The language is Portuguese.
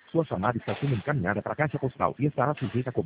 Sua chamada está sendo encaminhada para a caixa postal e estará sujeita a cobrança.